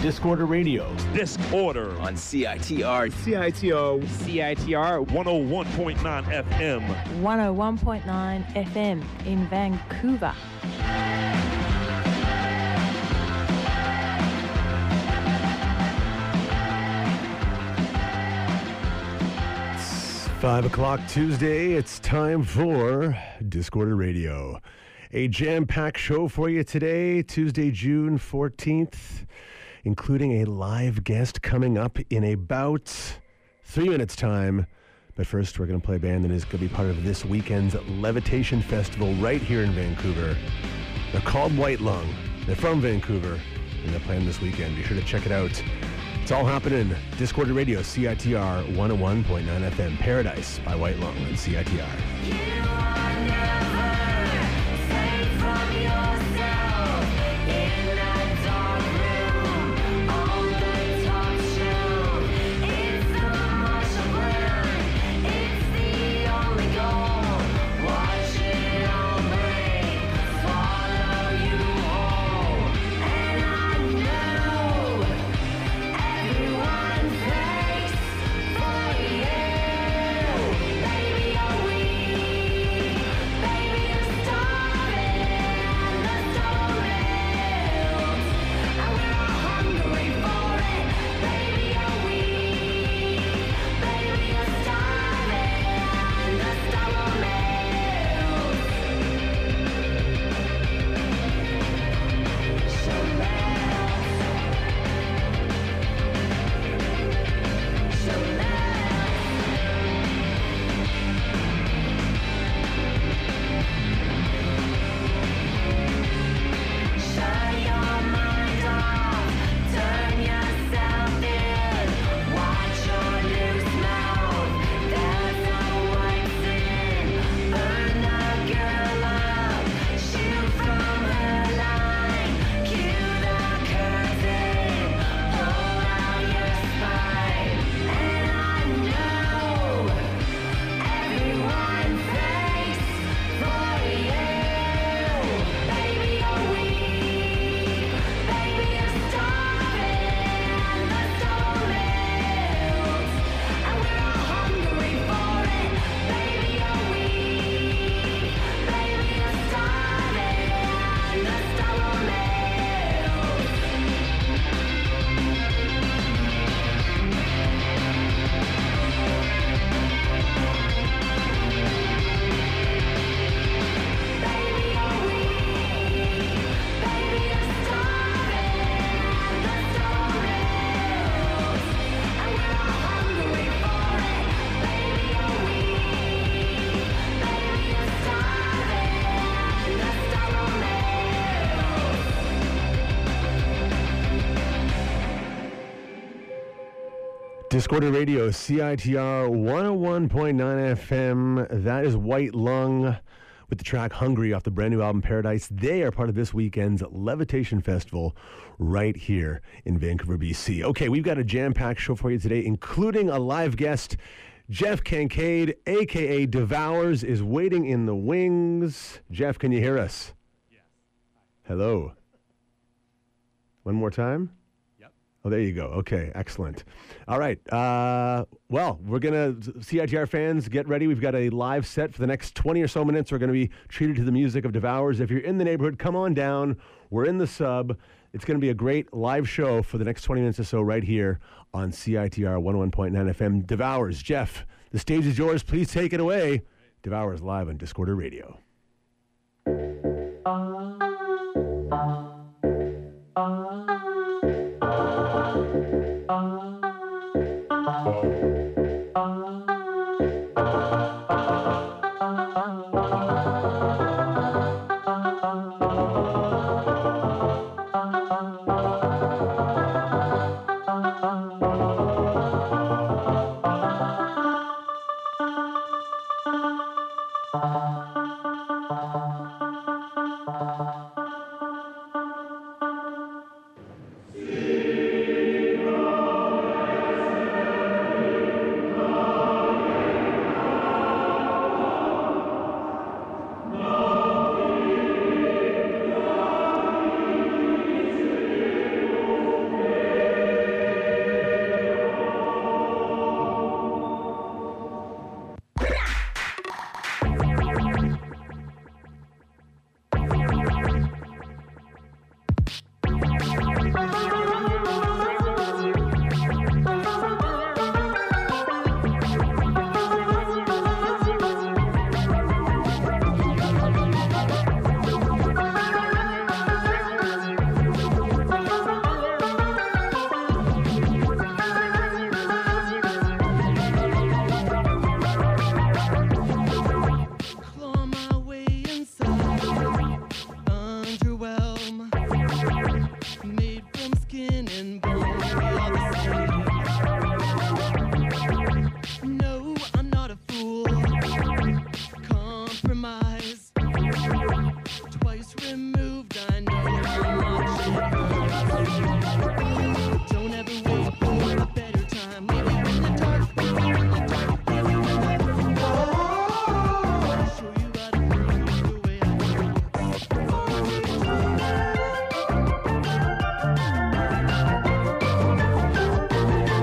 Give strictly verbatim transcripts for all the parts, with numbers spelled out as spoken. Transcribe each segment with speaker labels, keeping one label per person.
Speaker 1: Discorder Radio.
Speaker 2: Discorder
Speaker 3: on C I T R.
Speaker 4: C I T R.
Speaker 5: C I T R
Speaker 2: one oh one point nine F M.
Speaker 6: one oh one point nine F M in Vancouver.
Speaker 1: It's five o'clock Tuesday. It's time for Discorder Radio. A jam-packed show for you today, Tuesday, June fourteenth, including a live guest coming up in about three minutes' time. But first, we're going to play a band that is going to be part of this weekend's Levitation Festival right here in Vancouver. They're called White Lung. They're from Vancouver, and they're playing this weekend. Be sure to check it out. It's all happening. Discorder Radio, C I T R one oh one point nine F M. Paradise by White Lung on C I T R.
Speaker 7: You are never from yourself in that dark room on the top shelf. It's the Marshall Plan. It's the only goal. Watch it all break, swallow you whole. And I know everyone pays for you. Baby, you're weak. Baby, you're starving.
Speaker 1: Discorder Radio, C I T R one oh one point nine F M. That is White Lung with the track Hungry off the brand new album Paradise. They are part of this weekend's Levitation Festival right here in Vancouver, B C. Okay, we've got a jam-packed show for you today, including a live guest. Jeff Kincaid, a k a. Devours, is waiting in the wings. Jeff, can you hear us?
Speaker 8: Yes.
Speaker 1: Hello. One more time?
Speaker 8: Yep.
Speaker 1: Oh, there you go. Okay, excellent. All right. Uh, well, we're going to, C I T R fans, get ready. We've got a live set for the next twenty or so minutes. We're going to be treated to the music of Devours. If you're in the neighborhood, come on down. We're in the sub. It's going to be a great live show for the next twenty minutes or so right here on C I T R one oh one point nine F M. Devours. Jeff, the stage is yours. Please take it away. Devours live on Discorder Radio.
Speaker 3: I'm gonna be all the same. No, I'm not a fool. Compromise. Twice removed, I know how much it hurts. Don't ever wait for a better time. Leave it in the dark, leave it in the dark, leave it in the dark. I'll show you how to bring it the way I want it.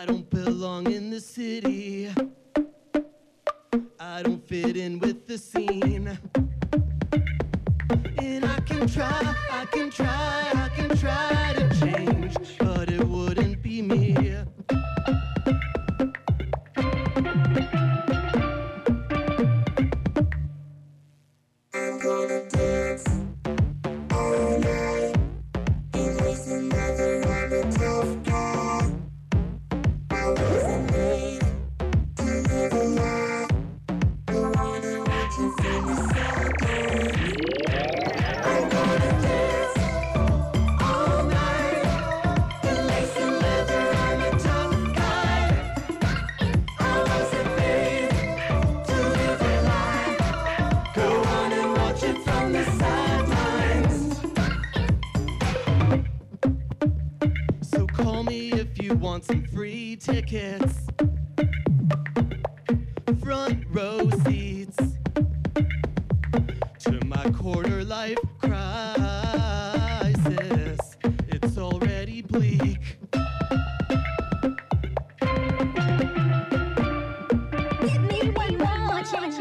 Speaker 3: I don't belong in the city. I don't fit in with the scene. And I can try, I can try, I can try to change, but it wouldn't be me. So call me if you want some free tickets, front row seats to my quarter life crisis. It's already bleak.
Speaker 7: Give me one more chance.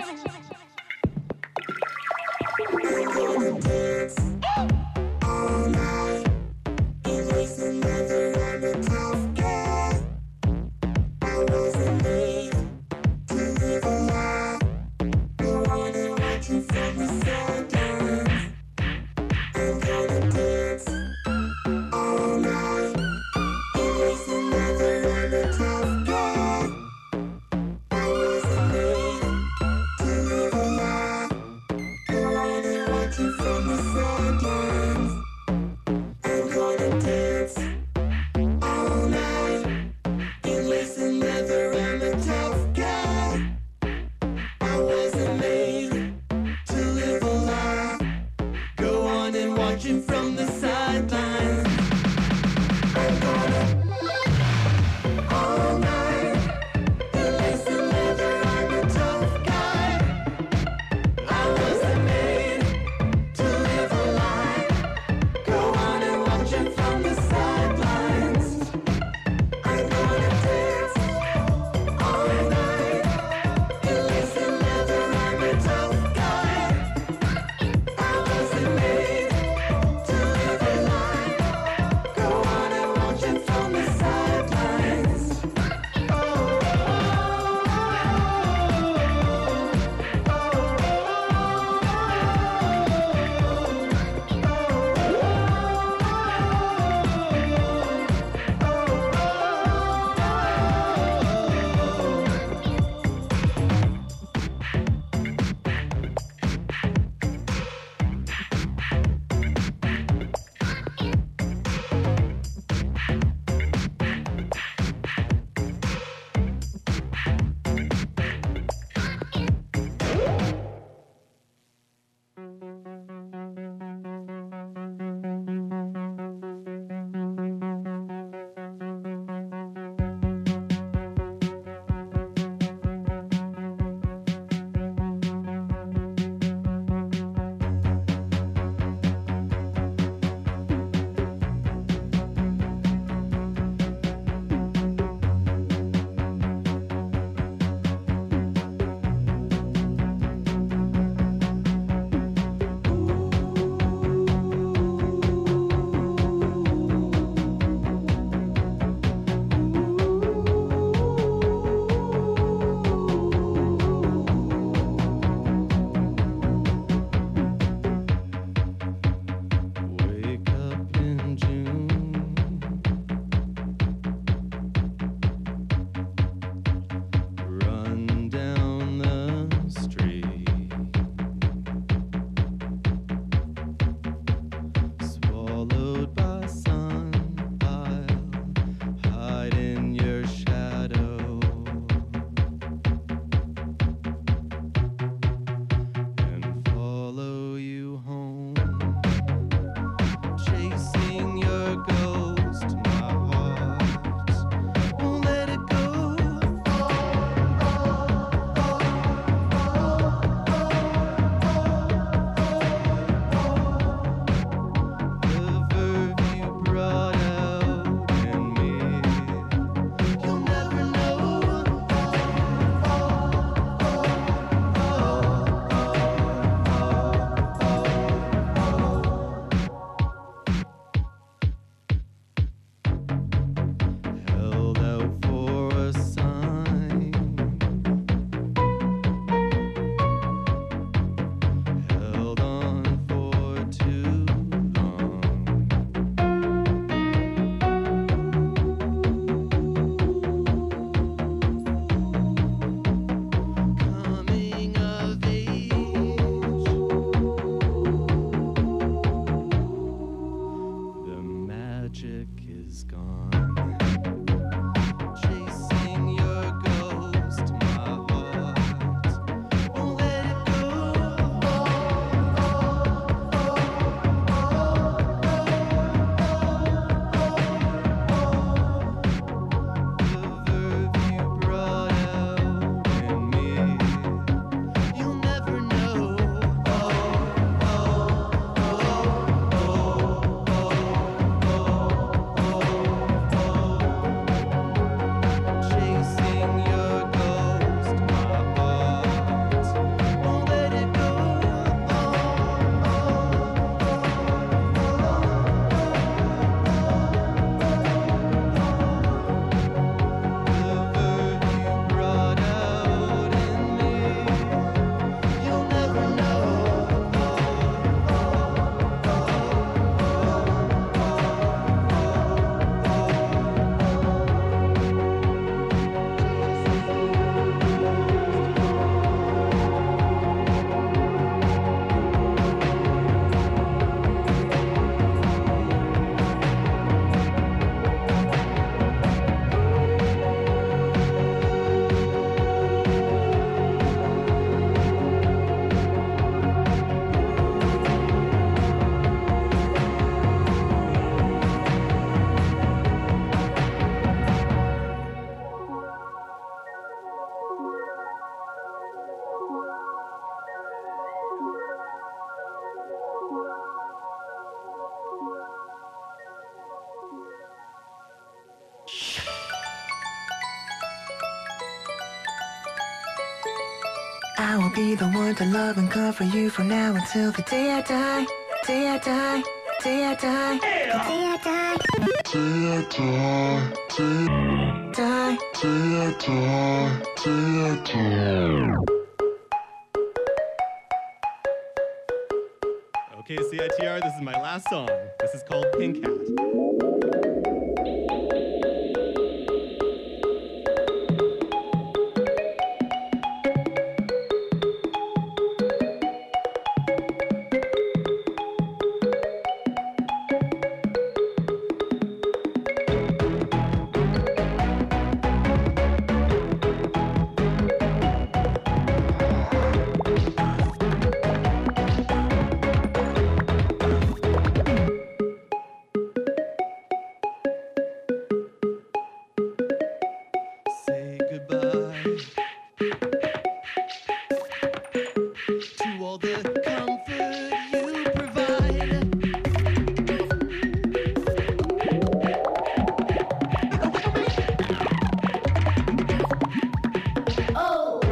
Speaker 4: I will be the one to love and comfort you from now until the day I die. Day I die. Day I die.
Speaker 7: Day I die.
Speaker 4: Day I die. Die. Day I die. Day I die.
Speaker 5: Okay, C I T R, this is my last song. This is called Pink Hat. Say goodbye to all the comfort you provide.
Speaker 7: Oh.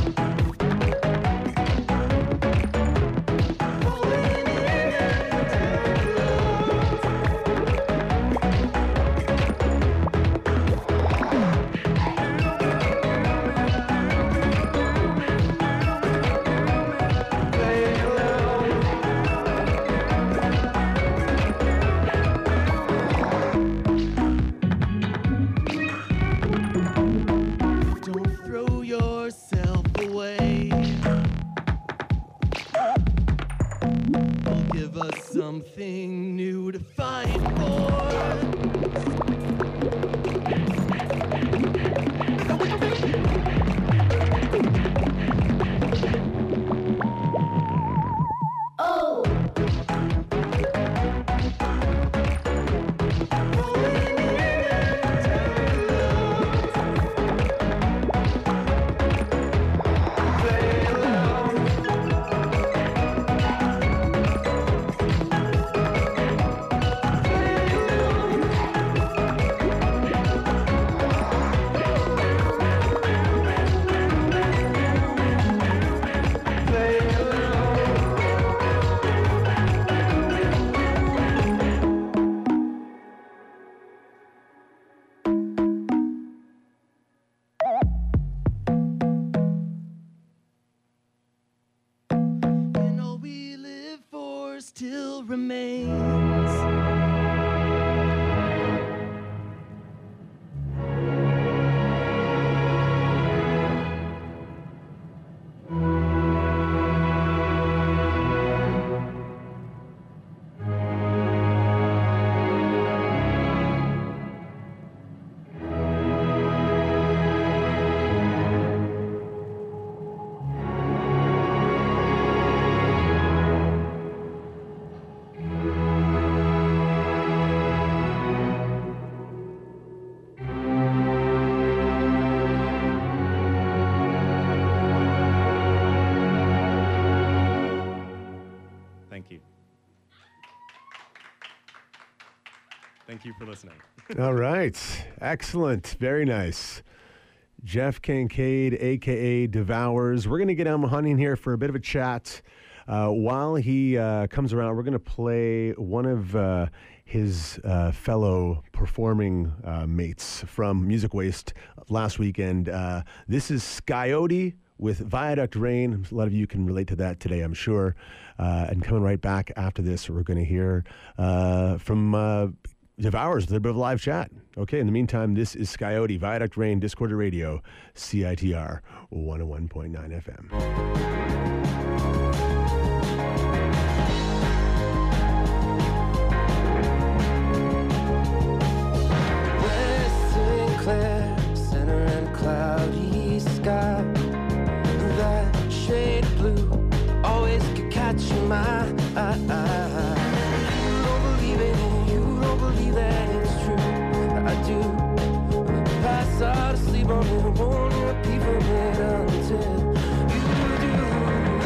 Speaker 5: Don't throw yourself away. Will give us something new to fight for.
Speaker 7: Oh.
Speaker 5: And all we live for still remains. Thank you. Thank you for listening.
Speaker 1: All right. Excellent. Very nice. Jeff Kincaid, a k a. Devours. We're going to get Elmo Hunting here for a bit of a chat. Uh, while he uh, comes around, we're going to play one of uh, his uh, fellow performing uh, mates from Music Waste last weekend. Uh, this is Scoyote with Viaduct Rain. A lot of you can relate to that today, I'm sure. Uh, and coming right back after this, we're going to hear uh, from uh, Devours with a bit of a live chat. Okay, in the meantime, this is Scoyote, Viaduct Rain, Discorder Radio, C I T R one oh one point nine F M.
Speaker 4: West Sinclair, center and cloudy sky. That shade of blue always could catch my eye. You don't believe it, you don't believe that it's true. I do. Pass out of sleep on it, won't repeat from it until you do.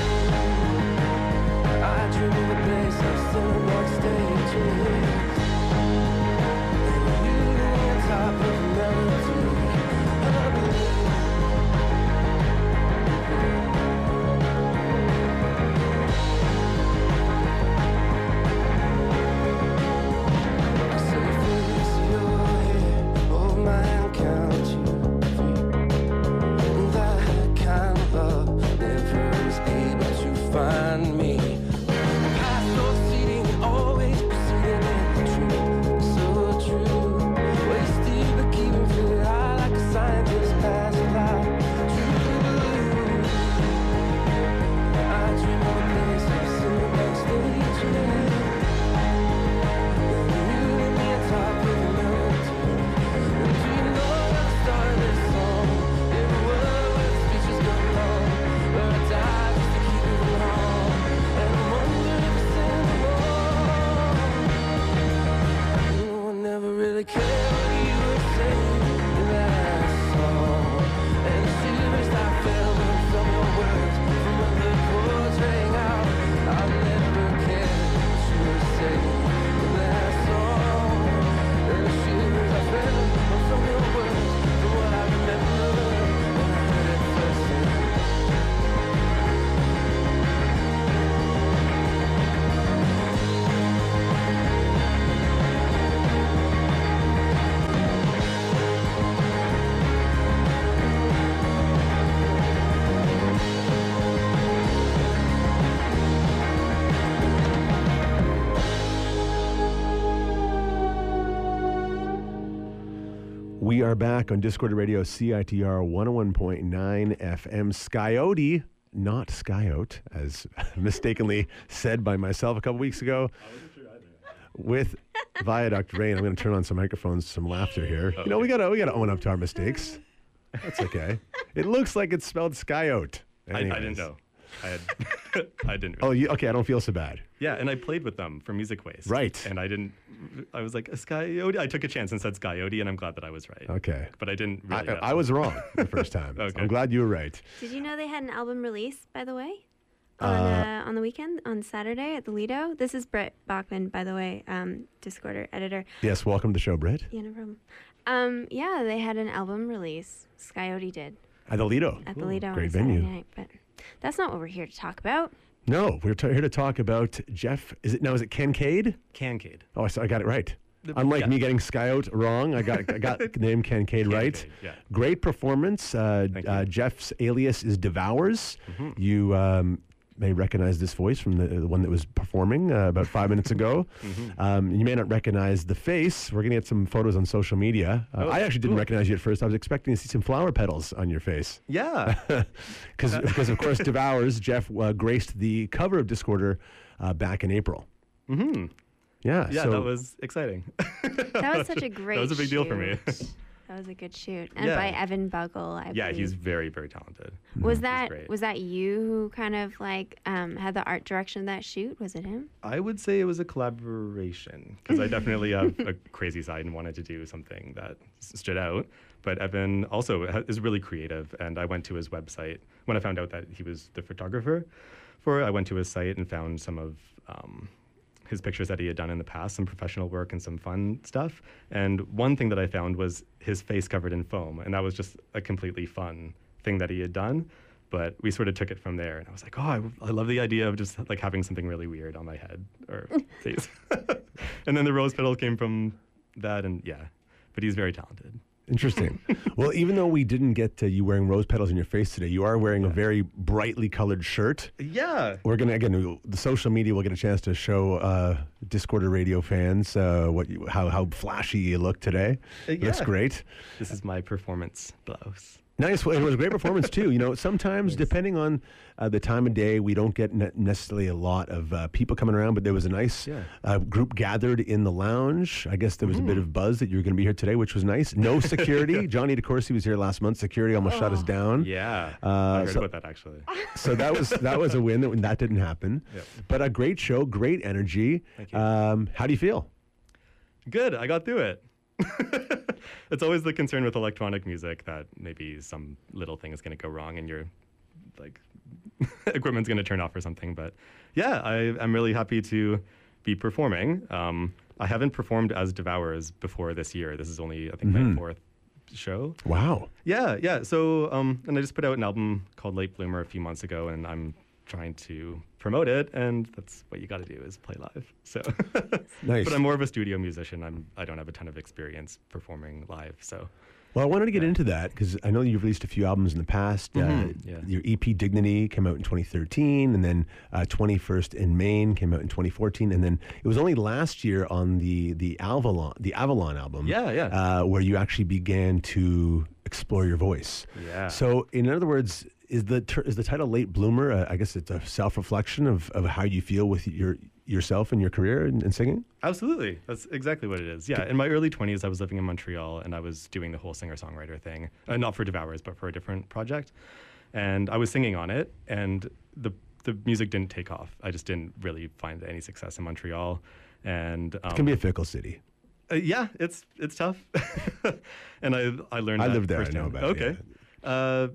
Speaker 1: We are back on Discord Radio, C I T R one oh one point nine F M. Skyote, not Skyote, as mistakenly said by myself a couple weeks ago. With Viaduct Rain. I'm going to turn on some microphones, some laughter here. You know, we got to we got to own up to our mistakes. That's okay. It looks like it's spelled Skyote.
Speaker 5: I, I didn't know. I had, I didn't.
Speaker 1: Oh,
Speaker 5: Really.
Speaker 1: you, okay. I don't feel so bad.
Speaker 5: Yeah, and I played with them for Music Waste.
Speaker 1: Right.
Speaker 5: And I didn't. I was like a Skyote. I took a chance and said Skyote, and I'm glad that I was right.
Speaker 1: Okay.
Speaker 5: But I didn't really.
Speaker 1: I, I was wrong the first time.
Speaker 5: Okay.
Speaker 1: I'm glad you were right.
Speaker 8: Did you know they had an album release, by the way? On,
Speaker 1: Uh,
Speaker 8: uh, on the weekend, on Saturday at the Lido. This is Brett Bachman, by the way, um, Discorder editor.
Speaker 1: Yes, welcome to the show, Britt.
Speaker 8: Yeah, no problem. Um, yeah, they had an album release. Skyote did
Speaker 1: At the Lido.
Speaker 8: at the Lido
Speaker 1: great
Speaker 8: on Saturday
Speaker 1: venue.
Speaker 8: night. But that's not what we're here to talk about.
Speaker 1: No, we're t- here to talk about Jeff. Is it now? Is it Kincaid?
Speaker 5: Kancade.
Speaker 1: Oh, so I got it right.
Speaker 5: The-
Speaker 1: Unlike
Speaker 5: yeah.
Speaker 1: me getting Skyote wrong, I got I got the name Kincaid right.
Speaker 5: Kancade, yeah.
Speaker 1: Great performance. Uh,
Speaker 5: Thank
Speaker 1: uh,
Speaker 5: you. Mm-hmm.
Speaker 1: Jeff's alias is Devours. You um, may recognize this voice from the, the one that was performing uh, about five minutes ago.
Speaker 5: Mm-hmm.
Speaker 1: Um, you may not recognize the face. We're going to get some photos on social media. Uh,
Speaker 5: Oh,
Speaker 1: I actually didn't
Speaker 5: cool.
Speaker 1: recognize you at first. I was expecting to see some flower petals on your face.
Speaker 5: Yeah.
Speaker 1: Because, because of course, Devours, Jeff uh, graced the cover of Discorder uh, back in April.
Speaker 5: hmm
Speaker 1: Yeah.
Speaker 5: Yeah,
Speaker 1: so
Speaker 5: that was exciting.
Speaker 8: That was such a great
Speaker 5: That was a big deal for me.
Speaker 8: shoot. That was a good shoot. And
Speaker 5: Yeah.
Speaker 8: by Evan Bugle, I
Speaker 5: Yeah,
Speaker 8: believe.
Speaker 5: he's very, very talented.
Speaker 8: Was
Speaker 5: He's
Speaker 8: that
Speaker 5: great.
Speaker 8: was that you who kind of like um, had the art direction of that shoot? Was it him?
Speaker 5: I would say it was a collaboration because I definitely have a crazy side and wanted to do something that s- stood out. But Evan also ha- is really creative, and I went to his website when I found out that he was the photographer for it. I went to his site and found some of um, his pictures that he had done in the past, some professional work and some fun stuff. And one thing that I found was his face covered in foam, and that was just a completely fun thing that he had done. But we sort of took it from there, and I was like, oh, I, I love the idea of just like having something really weird on my head or face. And then the rose petal came from that, and yeah, but he's very talented.
Speaker 1: Interesting. Well, even though we didn't get to you wearing rose petals in your face today, you are wearing a very brightly colored shirt.
Speaker 5: Yeah.
Speaker 1: We're gonna again, we'll- the social media will get a chance to show uh, Discorder Radio fans uh, what you, how how flashy you look today.
Speaker 5: Uh,
Speaker 1: Looks
Speaker 5: yeah.
Speaker 1: great.
Speaker 5: This is my performance blouse.
Speaker 1: Nice. Well, it was a great performance too. You know, sometimes depending on uh, the time of day, we don't get ne- necessarily a lot of uh, people coming around. But there was a nice
Speaker 5: Yeah.
Speaker 1: uh, group gathered in the lounge. I guess there was a bit of buzz that you were going to be here today, which was nice. No security. Johnny DeCourcy was here last month. Security almost shut us down.
Speaker 5: Yeah.
Speaker 1: Uh,
Speaker 5: I heard
Speaker 1: so-
Speaker 5: about that actually.
Speaker 1: So that was that was a win that that didn't happen.
Speaker 5: Yep.
Speaker 1: But a great show, great energy.
Speaker 5: Thank you.
Speaker 1: Um, how do you feel?
Speaker 5: Good. I got through it. It's always the concern with electronic music that maybe some little thing is going to go wrong and your like equipment's going to turn off or something. But yeah, I, I'm really happy to be performing. Um, I haven't performed as Devours before this year. This is only I think
Speaker 1: Mm-hmm.
Speaker 5: my fourth show.
Speaker 1: Wow.
Speaker 5: Yeah, yeah. So, um, and I just put out an album called Late Bloomer a few months ago, and I'm trying to promote it, and that's what you got to do is play live. So,
Speaker 1: Nice.
Speaker 5: but I'm more of a studio musician. I'm I don't have a ton of experience performing live. So,
Speaker 1: Well, I wanted to get into that because I know you've released a few albums in the past. Uh,
Speaker 5: Mhm, yeah.
Speaker 1: Your E P Dignity came out in twenty thirteen, and then uh, twenty-first in Maine came out in twenty fourteen, and then it was only last year on the the Avalon the Avalon album,
Speaker 5: Yeah, yeah.
Speaker 1: uh, where you actually began to explore your voice.
Speaker 5: Yeah.
Speaker 1: So, in other words, is the ter- is the title Late Bloomer? Uh, I guess it's a self reflection of, of how you feel with your yourself and your career in, in singing.
Speaker 5: absolutely, that's exactly what it is. Yeah, in my early twenties, I was living in Montreal, and I was doing the whole singer-songwriter thing, uh, not for Devours, but for a different project. And I was singing on it, and the the music didn't take off. I just didn't really find any success in Montreal, and um,
Speaker 1: It can be a fickle city.
Speaker 5: Uh, yeah, it's it's tough, and I I learned.
Speaker 1: I
Speaker 5: that
Speaker 1: lived there, I
Speaker 5: firsthand.
Speaker 1: know about it,
Speaker 5: Okay, uh,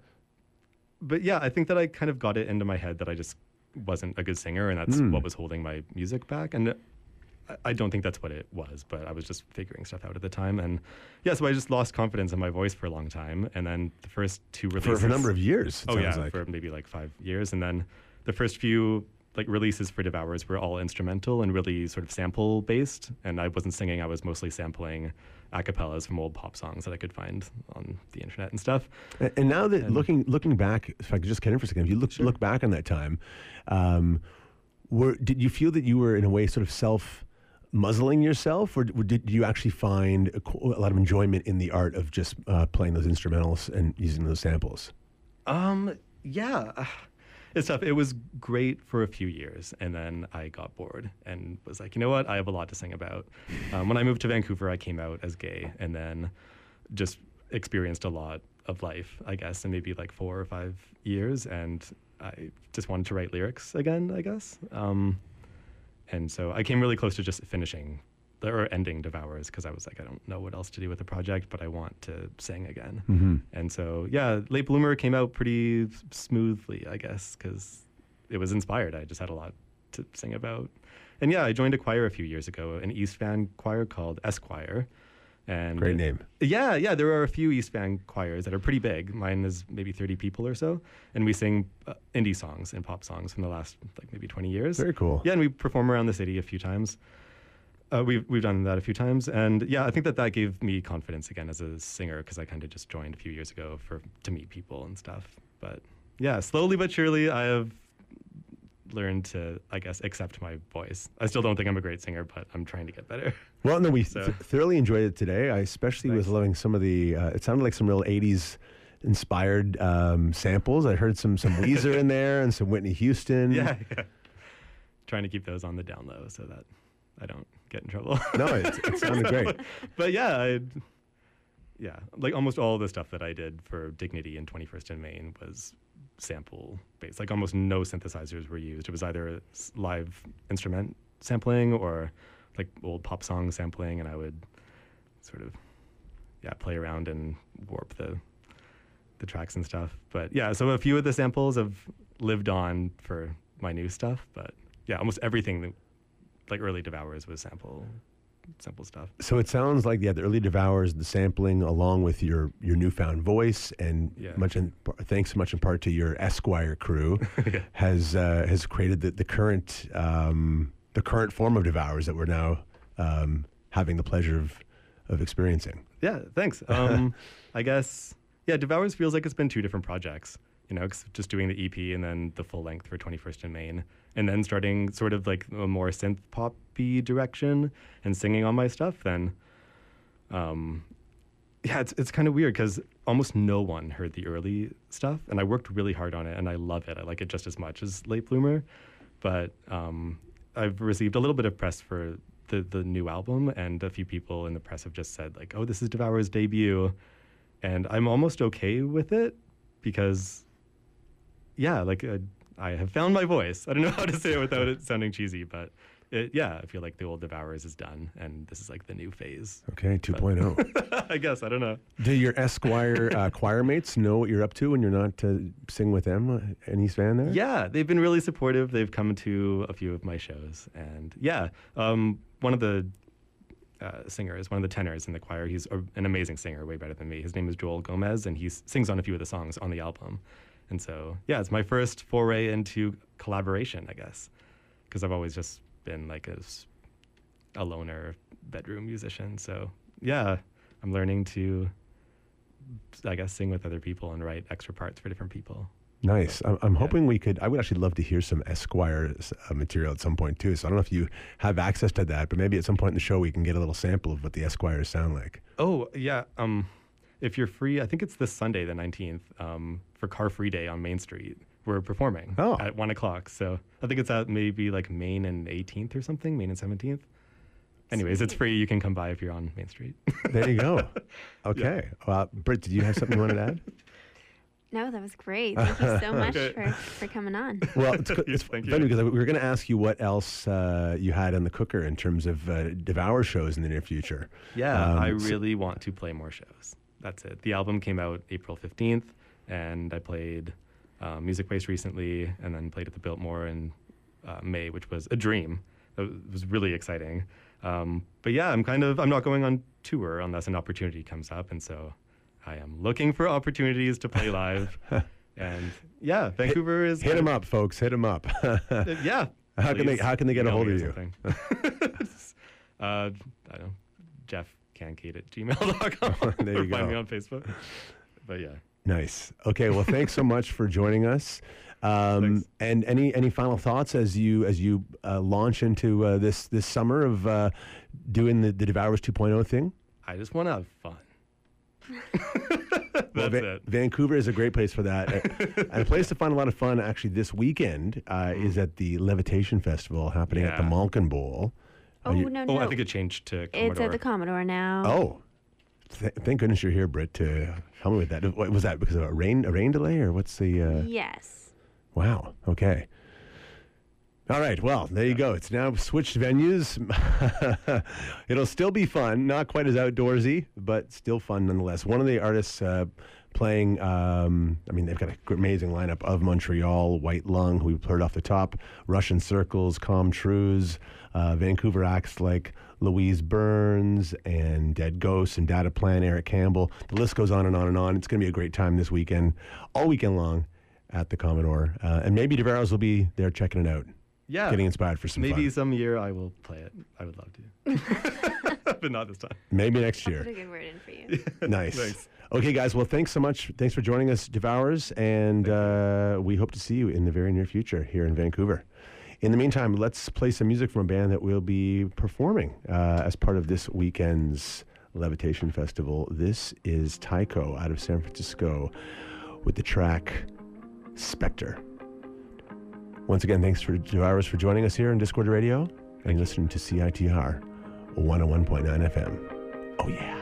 Speaker 5: but yeah, I think that I kind of got it into my head that I just wasn't a good singer, and that's
Speaker 1: Mm.
Speaker 5: what was holding my music back. And I, I don't think that's what it was, but I was just figuring stuff out at the time, and yeah, so I just lost confidence in my voice for a long time. And then the first two
Speaker 1: For,
Speaker 5: releases
Speaker 1: for a number of years, it
Speaker 5: oh
Speaker 1: sounds
Speaker 5: yeah,
Speaker 1: like.
Speaker 5: for maybe like five years, and then the first few like releases for Devours were all instrumental and really sort of sample based, and I wasn't singing. I was mostly sampling a cappellas from old pop songs that I could find on the internet and stuff.
Speaker 1: And, and now that
Speaker 5: And-
Speaker 1: looking looking back, if I could just get in for a second, if you look
Speaker 5: Sure.
Speaker 1: look back on that time, um, were did you feel that you were in a way sort of self muzzling yourself, or d- did you actually find a, co- a lot of enjoyment in the art of just uh, playing those instrumentals and using those samples?
Speaker 5: Um, yeah, uh, it's tough. It was great for a few years, and then I got bored and was like, you know what? I have a lot to sing about. Um, when I moved to Vancouver, I came out as gay, and then just experienced a lot of life, I guess, in maybe like four or five years, and I just wanted to write lyrics again, I guess. Um, and so I came really close to just finishing or ending Devours because I was like, I don't know what else to do with the project, but I want to sing again.
Speaker 1: Mm-hmm.
Speaker 5: And so, yeah, Late Bloomer came out pretty s- smoothly, I guess, because it was inspired. I just had a lot to sing about. And yeah, I joined a choir a few years ago, an East Van choir called Esquire. And
Speaker 1: Great name.
Speaker 5: Yeah, yeah, there are a few East Van choirs that are pretty big. Mine is maybe thirty people or so. And we sing uh, indie songs and pop songs from the last like maybe twenty years.
Speaker 1: Very cool.
Speaker 5: Yeah, and we perform around the city a few times. Uh, we've we've done that a few times, and yeah, I think that that gave me confidence again as a singer because I kind of just joined a few years ago for to meet people and stuff. But yeah, slowly but surely, I have learned to, I guess, accept my voice. I still don't think I'm a great singer, but I'm trying to get better.
Speaker 1: Well, no, we
Speaker 5: So-
Speaker 1: th- thoroughly enjoyed it today. I especially was
Speaker 5: Thanks.
Speaker 1: loving some of the. Uh, it sounded like some real eighties inspired um, samples. I heard some some Weezer in there and some Whitney Houston.
Speaker 5: Yeah, yeah. Trying to keep those on the down low so that I don't get in trouble.
Speaker 1: No, it, it sounded great.
Speaker 5: But yeah, I, yeah, like almost all the stuff that I did for Dignity in twenty-first and Main was sample based. Like almost no synthesizers were used. It was either s- live instrument sampling or like old pop song sampling, and I would sort of yeah play around and warp the the tracks and stuff. But yeah, so a few of the samples have lived on for my new stuff. But yeah, almost everything that, like early Devours was sample simple stuff.
Speaker 1: So it sounds like yeah, the early Devours, the sampling, along with your your newfound voice, and
Speaker 5: Yeah.
Speaker 1: much in, thanks much in part to your Esquire crew,
Speaker 5: Yeah.
Speaker 1: has uh, has created the, the current um, the current form of Devours that we're now um, having the pleasure of of experiencing.
Speaker 5: Yeah, thanks. Um, I guess, yeah, Devours feels like it's been two different projects, you know, 'cause just doing the E P and then the full length for twenty-first and Main, and then starting sort of like a more synth poppy direction and singing on my stuff, then, um, yeah, it's, it's kind of weird because almost no one heard the early stuff, and I worked really hard on it, and I love it. I like it just as much as Late Bloomer, but um, I've received a little bit of press for the, the new album, and a few people in the press have just said, like, oh, this is Devour's debut, and I'm almost okay with it because, yeah, like, uh, I have found my voice. I don't know how to say it without it sounding cheesy, but it, yeah, I feel like the old Devours is done, and this is like the new phase.
Speaker 1: Okay, two point oh.
Speaker 5: I guess, I don't know.
Speaker 1: Do your Esquire uh, choir mates know what you're up to when you're not uh, singing with them uh, in East Van there?
Speaker 5: Yeah, they've been really supportive. They've come to a few of my shows, and yeah, um, one of the uh, singers, one of the tenors in the choir, he's a, an amazing singer, way better than me. His name is Joel Gomez, and he s- sings on a few of the songs on the album. And so, yeah, it's my first foray into collaboration, I guess, because I've always just been like a, s- a loner bedroom musician. So, yeah, I'm learning to, I guess, sing with other people and write extra parts for different people.
Speaker 1: Nice. I'm, I'm hoping we could. I would actually love to hear some Esquire uh, material at some point too. So I don't know if you have access to that, but maybe at some point in the show we can get a little sample of what the Esquires sound like.
Speaker 5: Oh, yeah. Um, if you're free, I think it's this Sunday, the nineteenth, um, for Car Free Day on Main Street. We're performing
Speaker 1: Oh.
Speaker 5: at one o'clock. So I think it's at maybe like Main and eighteenth or something, Main and seventeenth. Anyways, it's free. You can come by if you're on Main Street.
Speaker 1: There you go. Okay. Well, Britt, did you have something you wanted to add?
Speaker 8: No, that was great. Thank you so much
Speaker 5: Okay.
Speaker 8: for, for coming on.
Speaker 1: Well, it's, it's
Speaker 5: Thank you.
Speaker 1: funny because we were going to ask you what else uh, you had in the cooker in terms of uh, Devour shows in the near future.
Speaker 5: Yeah,
Speaker 1: Um,
Speaker 5: I
Speaker 1: so-
Speaker 5: really want to play more shows. That's it. The album came out April fifteenth, and I played uh, Music Waste recently, and then played at the Biltmore in uh, May, which was a dream. It was- it was really exciting. Um, but yeah, I'm kind of, I'm not going on tour unless an opportunity comes up, and so I am looking for opportunities to play live. And yeah, Vancouver is...
Speaker 1: Hit them up, folks. Hit them up.
Speaker 5: Uh, yeah.
Speaker 1: How can they-
Speaker 5: please
Speaker 1: how can they get a
Speaker 5: email
Speaker 1: hold
Speaker 5: me
Speaker 1: of
Speaker 5: or
Speaker 1: you?
Speaker 5: something. uh, I don't know, Jeff Cancade at gmail dot com.
Speaker 1: There you
Speaker 5: or Find
Speaker 1: go.
Speaker 5: me on Facebook. But yeah.
Speaker 1: Nice. Okay. Well, thanks so much for joining us. Um,
Speaker 5: Thanks.
Speaker 1: and any any final thoughts as you as you uh, launch into uh, this this summer of uh, doing the, the Devourers two point oh thing?
Speaker 5: I just want to have fun. That's
Speaker 1: Well, Va-
Speaker 5: it.
Speaker 1: Vancouver is a great place for that. Uh, and a place to find a lot of fun actually this weekend uh, is at the Levitation Festival happening at the
Speaker 5: Yeah.
Speaker 1: Malkin Bowl.
Speaker 8: Oh,
Speaker 1: Are you-
Speaker 8: no,
Speaker 5: Oh,
Speaker 8: no.
Speaker 5: I think it changed to Commodore.
Speaker 8: It's at the Commodore now.
Speaker 1: Oh, th- thank goodness you're here, Britt, to help me with that. What, was that because of a rain a rain delay or what's the? Uh...
Speaker 8: Yes.
Speaker 1: Wow. Okay. All right. Well, there you go. It's now switched venues. It'll still be fun. Not quite as outdoorsy, but still fun nonetheless. One of the artists uh, playing, um, I mean, they've got an amazing lineup of Montreal, White Lung, who we've heard off the top, Russian Circles, Com Trues, uh, Vancouver acts like Louise Burns and Dead Ghosts and Data Plan, Eric Campbell. The list goes on and on and on. It's going to be a great time this weekend, all weekend long at the Commodore. Uh, and maybe DeVaros will be there checking it out.
Speaker 5: Yeah.
Speaker 1: Getting inspired for some
Speaker 5: Maybe
Speaker 1: fun.
Speaker 5: some year I will play it. I would love to. But not this time.
Speaker 1: Maybe next
Speaker 8: Put
Speaker 1: year.
Speaker 8: a good word in for you.
Speaker 1: Nice.
Speaker 5: Thanks.
Speaker 1: Okay, guys. Well, thanks so much. Thanks for joining us, Devourers. And uh, we hope to see you in the very near future here in Vancouver. In the meantime, let's play some music from a band that will be performing uh, as part of this weekend's Levitation Festival. This is Tycho out of San Francisco with the track Spectre. Once again, thanks for Devourers for joining us here on Discord Radio and listening to C I T R one oh one point nine F M. Oh, yeah.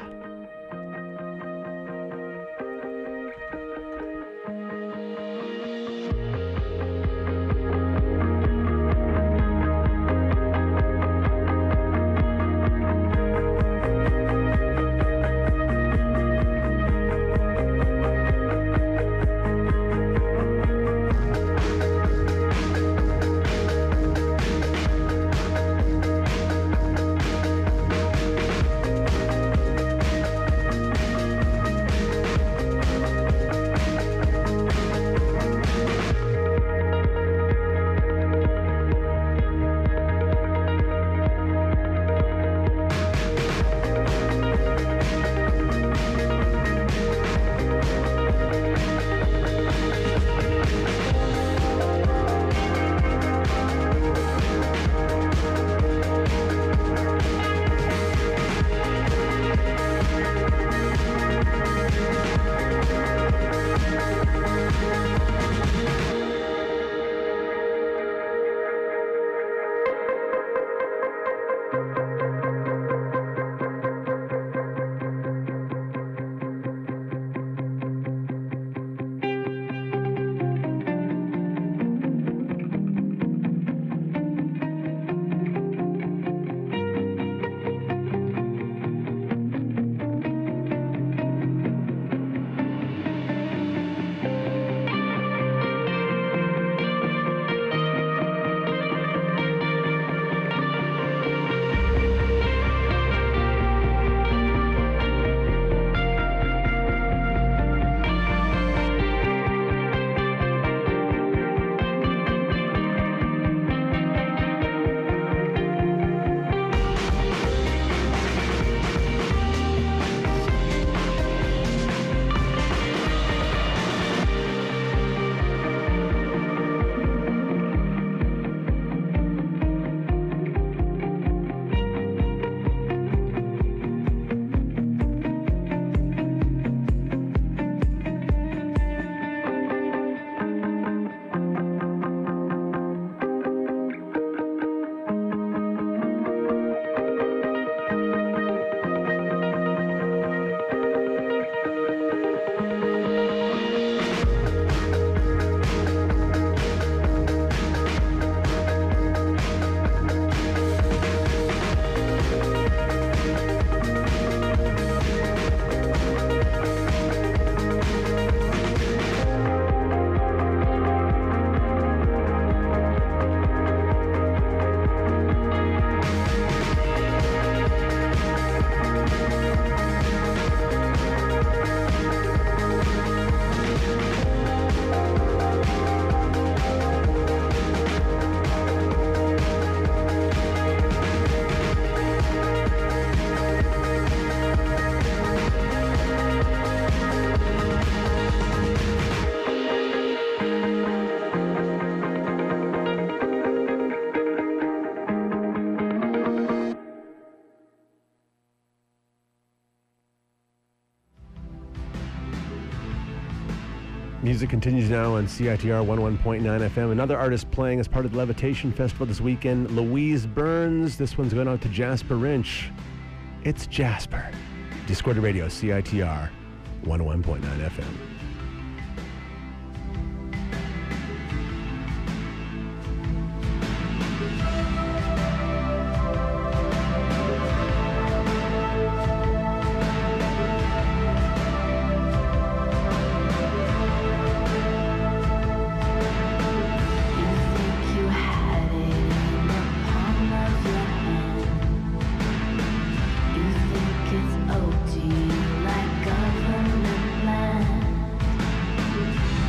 Speaker 1: Music continues now on C I T R one oh one point nine F M. Another artist playing as part of the Levitation Festival this weekend, Louise Burns. This one's going out to Jasper Rinch. It's Jasper. Discorder Radio, C I T R one oh one point nine F M.
Speaker 9: Like government land.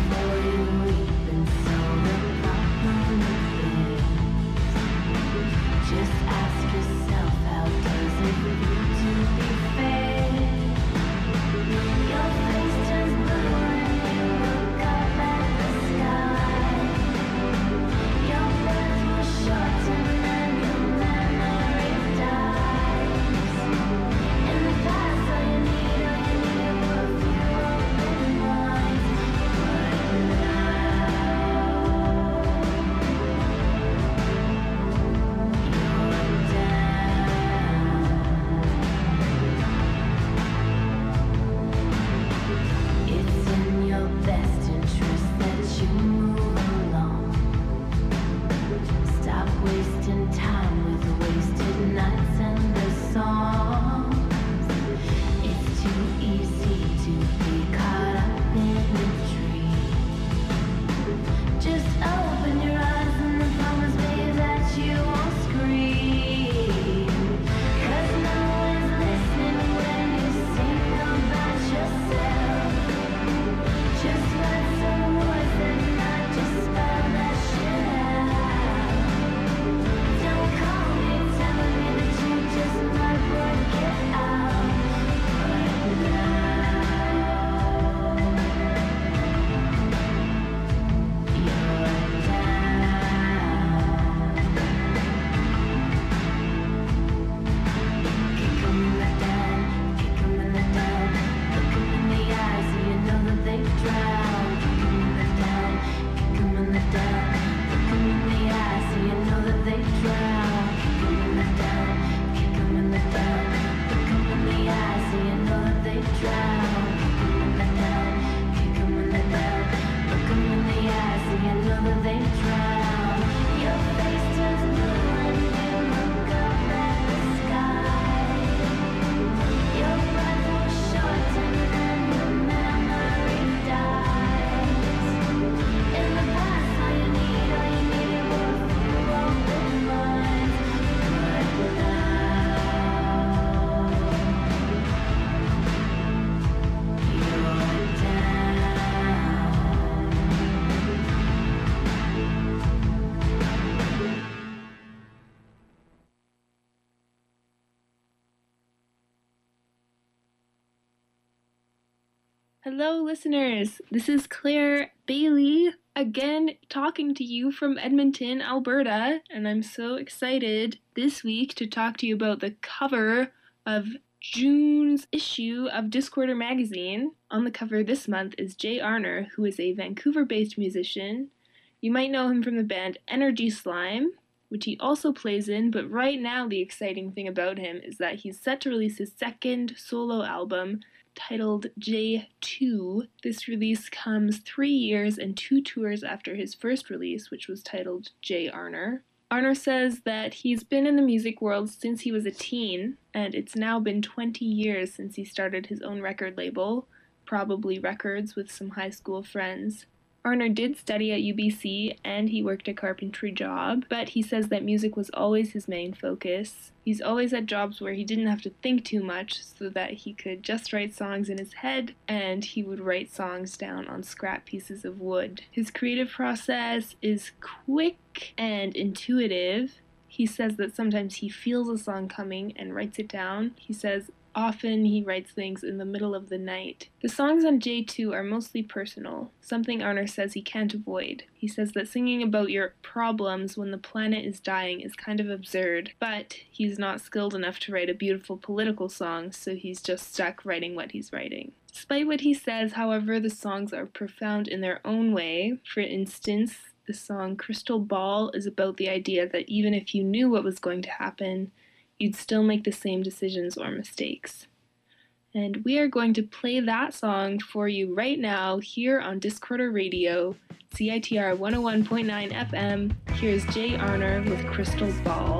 Speaker 10: Hello, listeners. This is Claire Bailey again talking to you from Edmonton, Alberta, and I'm so excited this week to talk to you about the cover of June's issue of Discorder magazine. On the cover this month is Jay Arner, who is a Vancouver-based musician. You might know him from the band Energy Slime, which he also plays in, but right now the exciting thing about him is that he's set to release his second solo album, titled J two. This release comes three years and two tours after his first release, which was titled Jay Arner. Arner says that he's been in the music world since he was a teen, and it's now been twenty years since he started his own record label, Probably Records, with some high school friends. Arner did study at U B C and he worked a carpentry job, but he says that music was always his main focus. He's always had jobs where he didn't have to think too much so that he could just write songs in his head, and he would write songs down on scrap pieces of wood. His creative process is quick and intuitive. He says that sometimes he feels a song coming and writes it down. He says often he writes things in the middle of the night. The songs on J two are mostly personal, something Arner says he can't avoid. He says that singing about your problems when the planet is dying is kind of absurd, but he's not skilled enough to write a beautiful political song, so he's just stuck writing what he's writing. Despite what he says, however, the songs are profound in their own way. For instance, the song Crystal Ball is about the idea that even if you knew what was going to happen, you'd still make the same decisions or mistakes. And we are going to play that song for you right now here on Discorder Radio, C I T R one oh one point nine F M. Here's Jay Arner with Crystal Ball.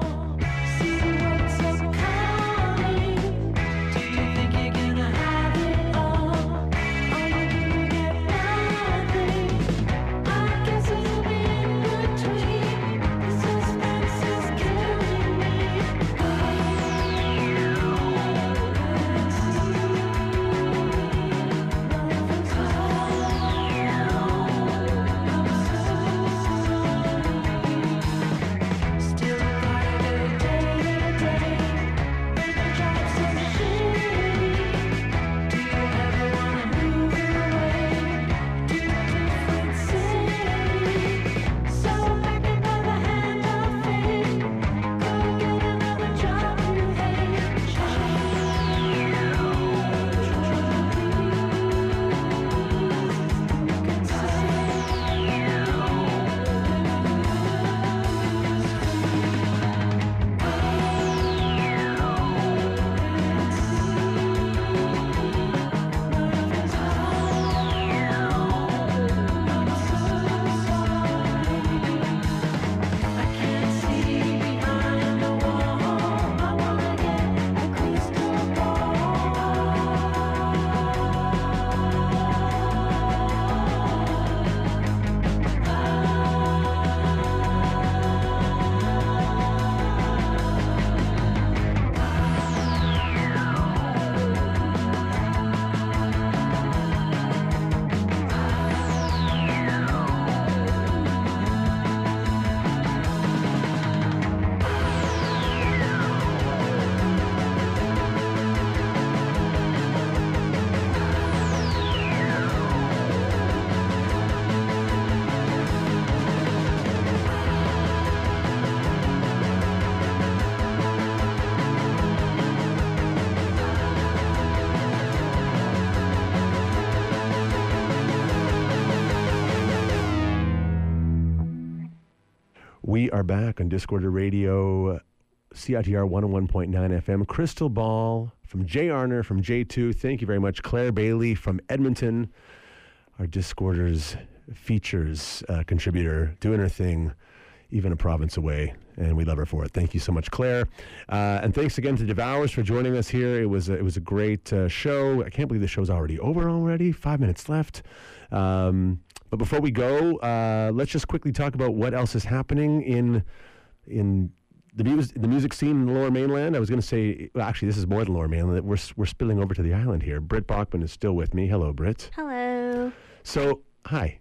Speaker 1: We are back on Discorder Radio, C I T R one oh one point nine F M. Crystal Ball from Jay Arner from J two. Thank you very much. Claire Bailey from Edmonton, our Discorder's features uh, contributor, doing her thing, even a province away, and we love her for it. Thank you so much, Claire. Uh, and thanks again to Devours for joining us here. It was a, it was a great uh, show. I can't believe the show's already over already. Five minutes left. Um, but before we go, uh, let's just quickly talk about what else is happening in in the music the music scene in the Lower Mainland. I was going to say, well, actually, this is more than Lower Mainland. We're we're spilling over to the island here. Britt Bachman is still with me. Hello, Britt.
Speaker 8: Hello.
Speaker 1: So, hi.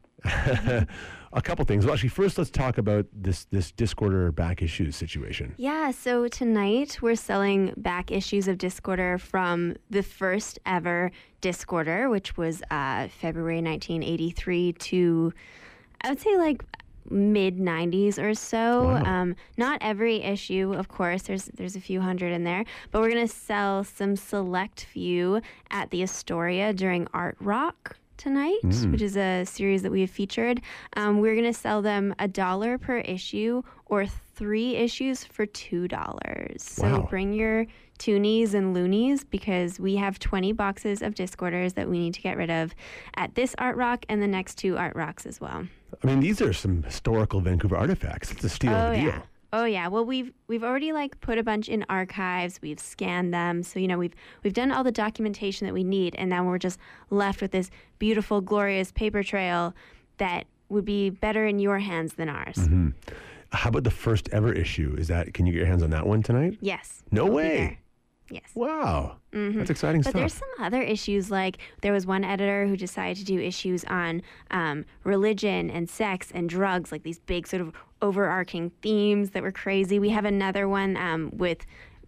Speaker 1: A couple things. Well, actually, first, let's talk about this this Discorder back issues situation.
Speaker 8: Yeah, so tonight we're selling back issues of Discorder from the first ever Discorder, which was uh, February nineteen eighty-three to, I would say, like mid nineties or so.
Speaker 1: Wow.
Speaker 8: Um, not every issue, of course. There's there's a few hundred in there, but we're gonna sell some select few at the Astoria during Art Rock tonight,
Speaker 1: Mm.
Speaker 8: which is a series that we have featured. Um, we're going to sell them a dollar per issue or three issues for two dollars. So
Speaker 1: Wow.
Speaker 8: bring your toonies and loonies because we have twenty boxes of Discorders that we need to get rid of at this Art Rock and the next two Art Rocks as well.
Speaker 1: I mean, these are some historical Vancouver artifacts. It's a steal of
Speaker 8: Oh
Speaker 1: a deal.
Speaker 8: yeah. Oh yeah. Well, we've we've already like put a bunch in archives. We've scanned them, so you know we've we've done all the documentation that we need, and now we're just left with this beautiful, glorious paper trail that would be better in your hands than ours.
Speaker 1: Mm-hmm. How about the first ever issue? Is that? Can you get your hands on that one tonight?
Speaker 8: Yes.
Speaker 1: No
Speaker 8: it'll be
Speaker 1: way.
Speaker 8: there. Yes.
Speaker 1: Wow.
Speaker 8: Mhm.
Speaker 1: That's exciting
Speaker 8: But
Speaker 1: stuff.
Speaker 8: there's some other issues, like there was one editor who decided to do issues on um, religion and sex and drugs, like these big sort of overarching themes that were crazy. We have another one um, with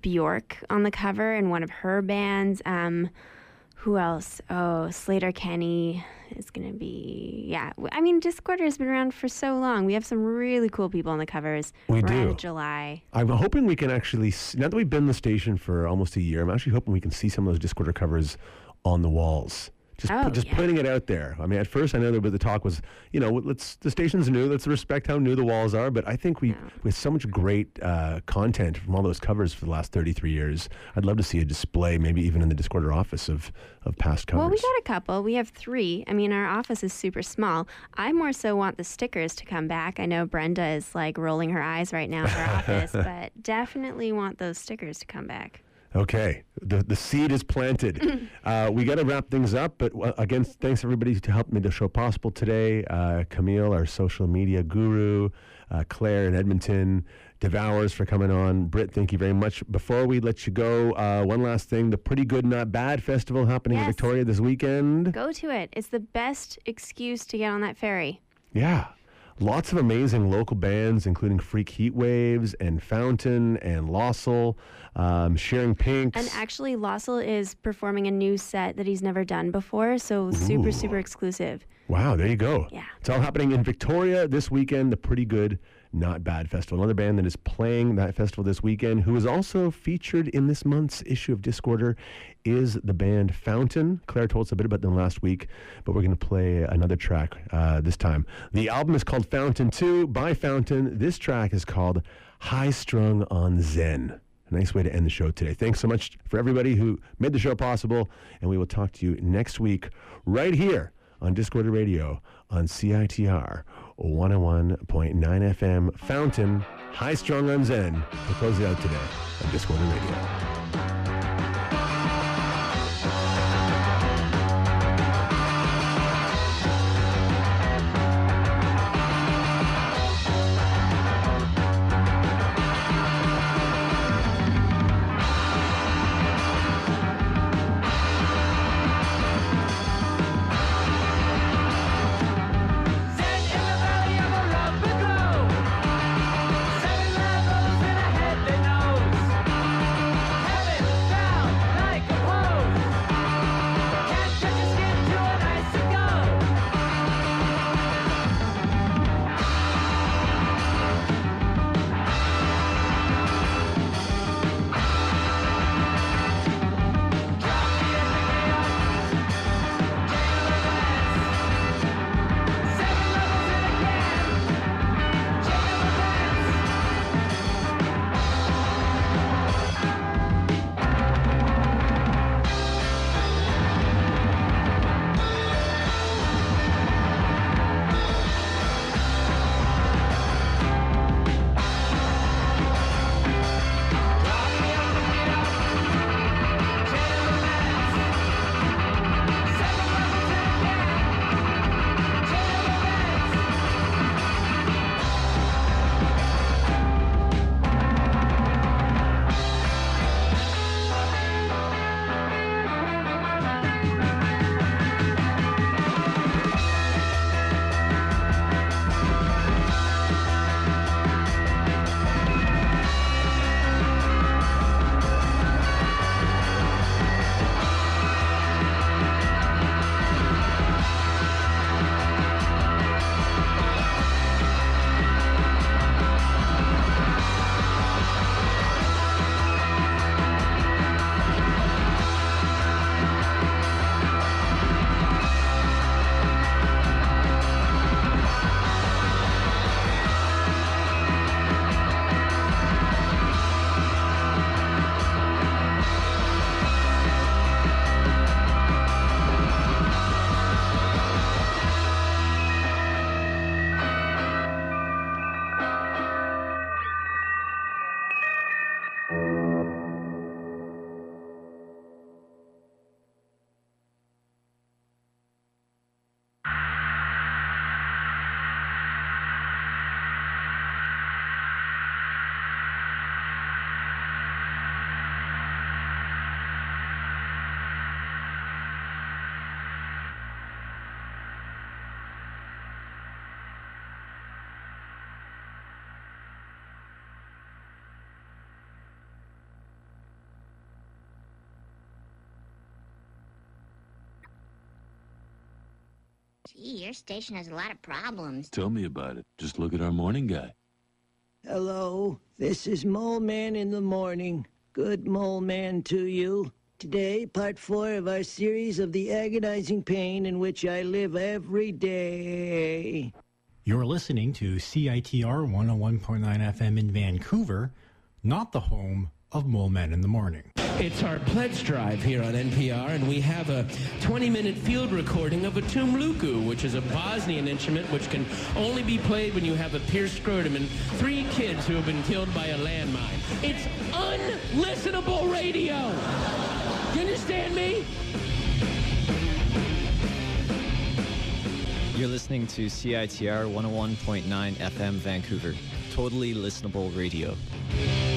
Speaker 8: Bjork on the cover and one of her bands. Um, who else? Oh, Slater Kenny is going to be, yeah. I mean, Discorder has been around for so long. We have some really cool people on the covers.
Speaker 1: We
Speaker 8: We're
Speaker 1: do.
Speaker 8: out of July.
Speaker 1: I'm hoping we can actually, see, now that we've been in the station for almost a year, I'm actually hoping we can see some of those Discorder covers on the walls. Just,
Speaker 8: Oh,
Speaker 1: pu- just
Speaker 8: yeah.
Speaker 1: putting it out there. I mean, at first I know that the talk was, you know, let's the station's new. Let's respect how new the walls are. But I think we, with so much great uh, content from all those covers for the last thirty-three years, I'd love to see a display, maybe even in the Discorder office of of past covers.
Speaker 8: Well, we got a couple. We have three. I mean, our office is super small. I more so want the stickers to come back. I know Brenda is like rolling her eyes right now in her office, but definitely want those stickers to come back.
Speaker 1: Okay, the the seed is planted. uh, we got to wrap things up, but uh, again, thanks everybody to help make the show possible today. Uh, Camille, our social media guru, uh, Claire in Edmonton, Devours for coming on. Britt, thank you very much. Before we let you go, uh, one last thing: the Pretty Good Not Bad Festival happening in
Speaker 8: Yes.
Speaker 1: Victoria this weekend.
Speaker 8: Go to it. It's the best excuse to get on that ferry.
Speaker 1: Yeah. Lots of amazing local bands, including Freak Heat Waves and Fountain and Lossel, um, Sharing Pinks.
Speaker 8: And actually, Lossel is performing a new set that he's never done before, so super,
Speaker 1: Ooh.
Speaker 8: super exclusive.
Speaker 1: Wow, there you go.
Speaker 8: Yeah.
Speaker 1: It's all happening in Victoria this weekend, the Pretty Good Not Bad Festival. Another band that is playing that festival this weekend, who is also featured in this month's issue of Discorder, is the band Fountain. Claire told us a bit about them last week, but we're going to play another track uh, this time. The album is called Fountain two by Fountain. This track is called High Strung on Zen. A nice way to end the show today. Thanks so much for everybody who made the show possible, and we will talk to you next week right here on Discorder Radio on C I T R one oh one point nine F M. Fountain, High Strung on Zen, to close it out today on Discorder Radio.
Speaker 3: Seven levels in a head that knows.
Speaker 7: Gee, your station has a lot of problems.
Speaker 11: Tell me about it. Just look at our morning guy.
Speaker 12: Hello, this is Mole Man in the morning. Good Mole Man to you. Today, part four of our series of the agonizing pain in which I live every day.
Speaker 13: You're listening to C I T R one oh one point nine F M in Vancouver, not the home of Mole Man in the Morning.
Speaker 14: It's our pledge drive here on N P R, and we have a twenty-minute field recording of a tumluku, which is a Bosnian instrument which can only be played when you have a pierced scrotum and three kids who have been killed by a landmine. It's unlistenable radio. You understand me?
Speaker 15: You're listening to C I T R one oh one point nine F M Vancouver. Totally listenable radio.